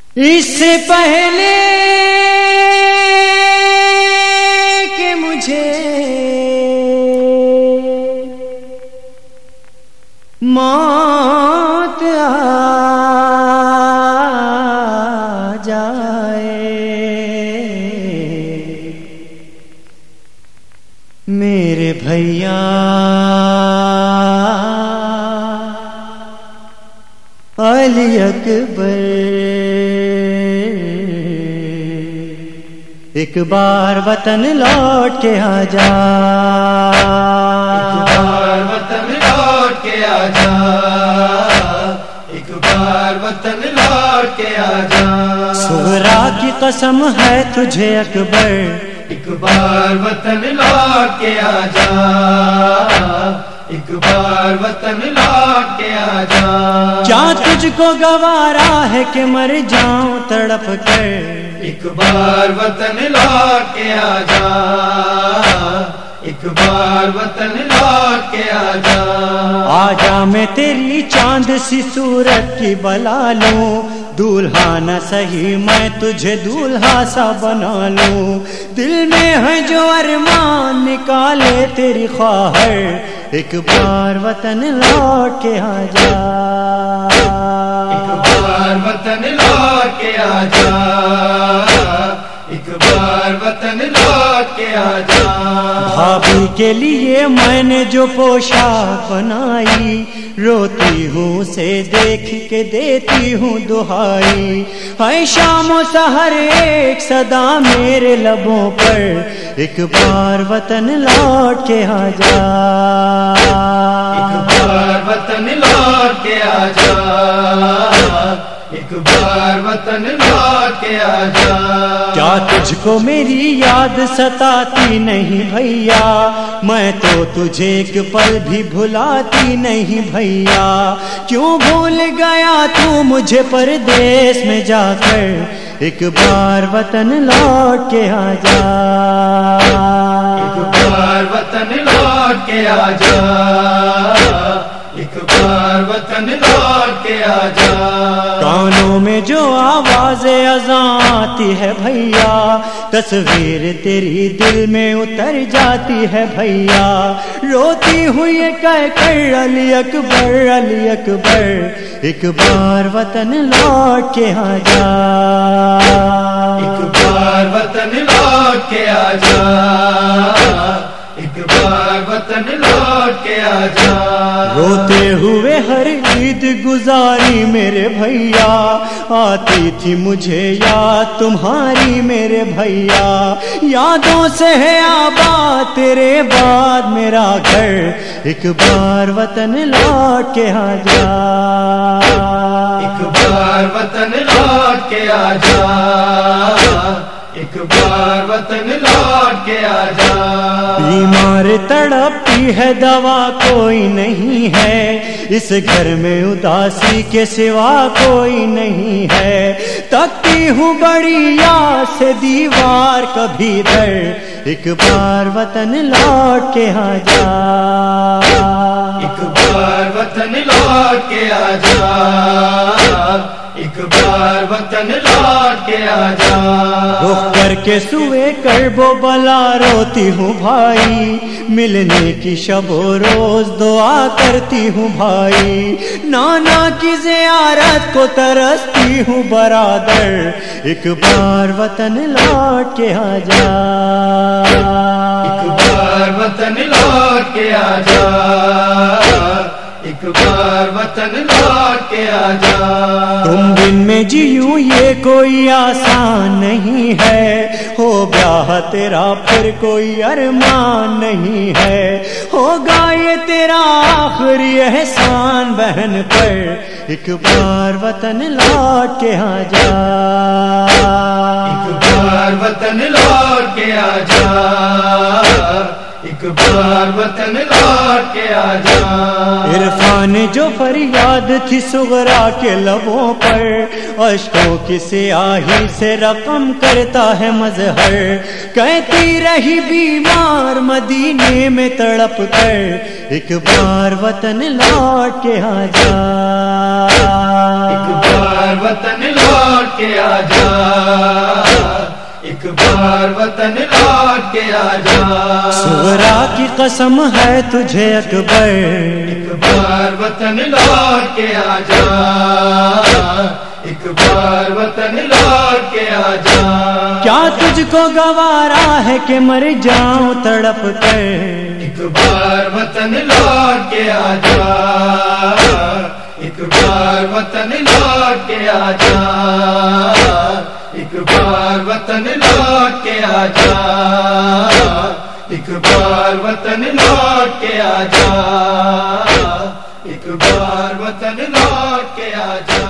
اس سے پہلے کہ مجھے موت آ جائے، میرے بھیا علی اکبر ایک بار وطن لوٹ کے آ جا، ایک بار وطن لوٹ کے آ جا، ایک بار وطن لوٹ کے آ جا، صغرا کی قسم ہے تجھے اکبر، ایک بار وطن لوٹ کے آ جا، ایک بار وطن لوٹ کے آ جا، کیا تجھ کو گوارا ہے کہ مر جاؤں تڑپ کر، ایک بار وطن لوٹ کے آ جا، ایک بار وطن لوٹ کے آ جا، آجا میں تیری چاند سی صورت کی بلا لوں، دولہا نہ سہی میں تجھے دولہا سا بنا لوں، دل میں ہے جو ارمان نکالے تیری خواہر، ایک بار وطن لوٹ کے آ جا، ایک بار وطن لوٹ کے آ جا، ایک بار وطن لوٹ کے آ جا، بھابھی کے لیے میں نے جو پوشاک بنائی، روتی ہوں اسے دیکھ کے دیتی ہوں دہائی، ہے شام و سحر ایک صدا میرے لبوں پر، ایک بار وطن لوٹ کے آ جا، ایک بار وطن لوٹ کے آ جا، ایک بار وطن لوٹ کے آ جا، کیا تجھ کو میری یاد ستاتی نہیں بھیا، میں تو تجھے ایک پل بھی بھلاتی نہیں بھیا، کیوں بھول گیا تو مجھے پردیس میں جا کر، ایک بار وطن لوٹ کے آ جا، ایک بار وطن لوٹ کے آ جا، ایک بار وطن لوٹ کے آ جا، کانوں میں جو آواز اذاں آتی ہے بھیا، تصویر تیری دل میں اتر جاتی ہے بھیا، روتی ہوں یہ کہہ کر علی اکبر علی اکبر، ایک بار وطن لوٹ کے آ جا، ایک بار وطن لوٹ کے آ جا، ایک بار وطن لوٹ کے آ جا، روتے ہوئے ہر عید گزاری میرے بھیا، آتی تھی مجھے یاد تمہاری میرے بھیا، یادوں سے ہے آباد تیرے بعد میرا گھر، ایک بار وطن لوٹ کے آ جا، ایک بار وطن لوٹ کے آ جا، ایک بار وطن لوٹ کے آ جا، بیمار تڑپتی ہے دوا کوئی نہیں ہے، اس گھر میں اداسی کے سوا کوئی نہیں ہے، تکتی ہوں بڑی یاد سے دیوار کبھی در، ایک بار وطن لوٹ کے آ جا، ایک بار وطن لوٹ کے آ جا، ایک بار وطن لوٹ کے آ جا، رخ کر کے سوئے کرب و بلا روتی ہوں بھائی، ملنے کی شب و روز دعا کرتی ہوں بھائی، نانا کی زیارت کو ترستی ہوں برادر، ایک بار وطن لوٹ کے آ جا، ایک بار وطن لوٹ کے آ جا، ایک بار وطن لوٹ کے آ جا، تم دن میں جیوں یہ کوئی آسان نہیں ہے، ہو گیا تیرا پھر کوئی ارمان نہیں ہے، ہوگا یہ تیرا آخری احسان بہن پر، ایک بار وطن لوٹ کے آ جا، ایک بار وطن لوٹ کے آ جا، ایک بار وطن لوٹ کے آ جا، عرفان جو فریاد تھی صغرا کے لبوں پر، اشکوں کی سیاہی سے رقم کرتا ہے مظہر، کہتی رہی بیمار مدینے میں تڑپ کر، ایک بار وطن لوٹ کے آ جا، ایک بار وطن لوٹ کے آجا ایک بار وطن لوٹ کے آجا سغرا کی قسم ہے تجھے اکبر ایک بار وطن لوٹ کے آجا ایک بار وطن لوٹ کے آجا کیا تجھ کو گوارا ہے کہ مر جاؤں تڑپ کر ایک بار وطن لوٹ کے آجا ایک بار وطن لوٹ کے آجا ایک بار وطن لوٹ کے آجا ایک بار وطن لوٹ کے آجا ایک بار وطن لوٹ کے آجا